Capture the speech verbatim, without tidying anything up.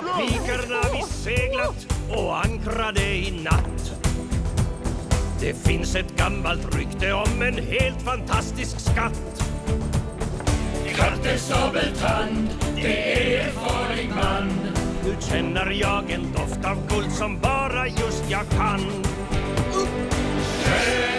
Vikarna vi seglat och ankrade i natt. Det finns ett gammalt rykte om en helt fantastisk skatt. Katte Sabeltand, det är en farlig man. Nu känner jag en doft av guld som bara just jag kan. Kör!